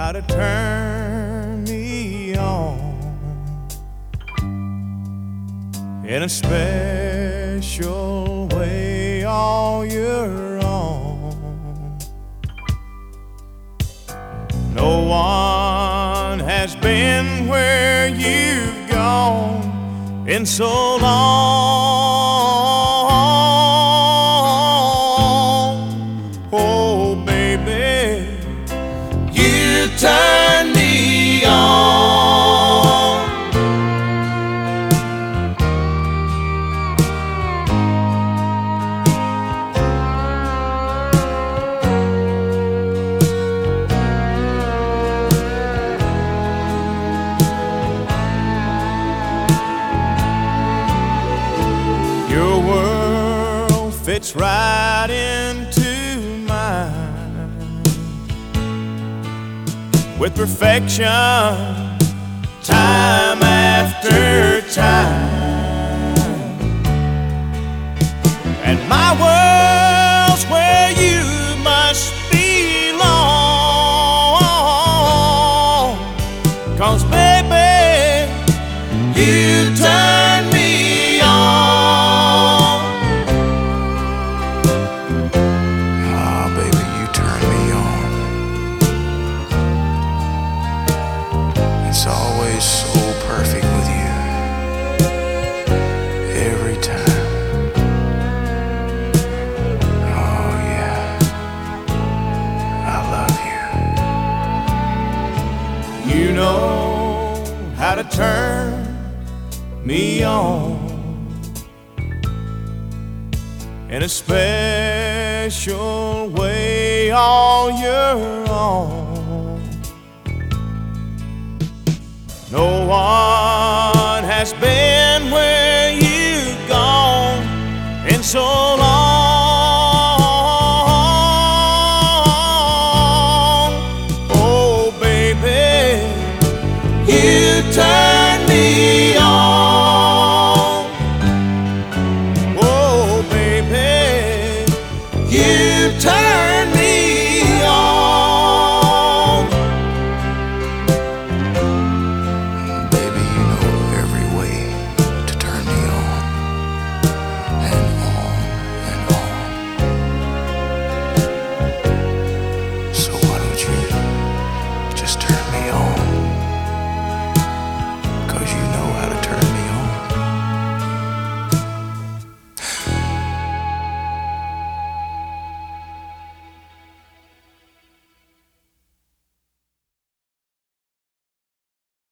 how to turn me on in a special way all year long. No one has been where you've gone in so long. Oh, baby, you turn me on. Your world fits right into mine with perfection, time after time. And my world's where you must belong. 'Cause baby, you turn me on. Ah, baby, you turn me on. It's always so perfect with you. Every time. Oh yeah, I love you. You know how to turn me on in a special way all year long. No one